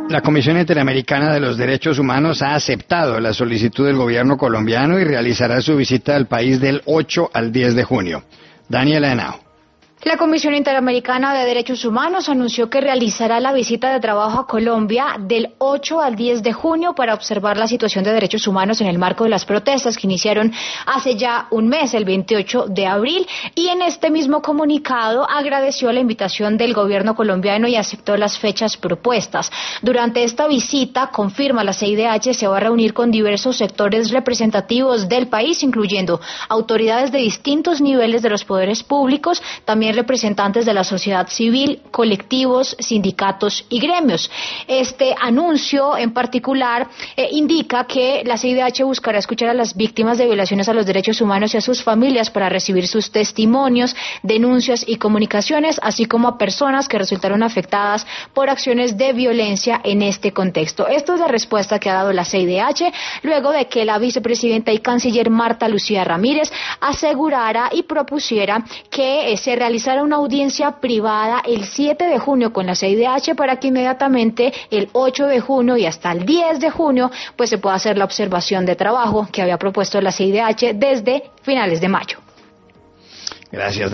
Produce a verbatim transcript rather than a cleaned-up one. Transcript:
La Comisión Interamericana de los Derechos Humanos ha aceptado la solicitud del gobierno colombiano y realizará su visita al país del ocho al diez de junio. Daniela Henao. La Comisión Interamericana de Derechos Humanos anunció que realizará la visita de trabajo a Colombia del ocho al diez de junio para observar la situación de derechos humanos en el marco de las protestas que iniciaron hace ya un mes, el veintiocho de abril, y en este mismo comunicado agradeció la invitación del gobierno colombiano y aceptó las fechas propuestas. Durante esta visita, confirma la C I D H, se va a reunir con diversos sectores representativos del país, incluyendo autoridades de distintos niveles de los poderes públicos, también representantes de la sociedad civil, colectivos, sindicatos y gremios. Este anuncio en particular eh, indica que la C I D H buscará escuchar a las víctimas de violaciones a los derechos humanos y a sus familias para recibir sus testimonios, denuncias y comunicaciones, así como a personas que resultaron afectadas por acciones de violencia en este contexto. Esto es la respuesta que ha dado la C I D H luego de que la vicepresidenta y canciller Marta Lucía Ramírez asegurara y propusiera que eh, se realizara una audiencia privada el siete de junio con la C I D H para que inmediatamente el ocho de junio y hasta el diez de junio pues se pueda hacer la observación de trabajo que había propuesto la C I D H desde finales de mayo. Gracias.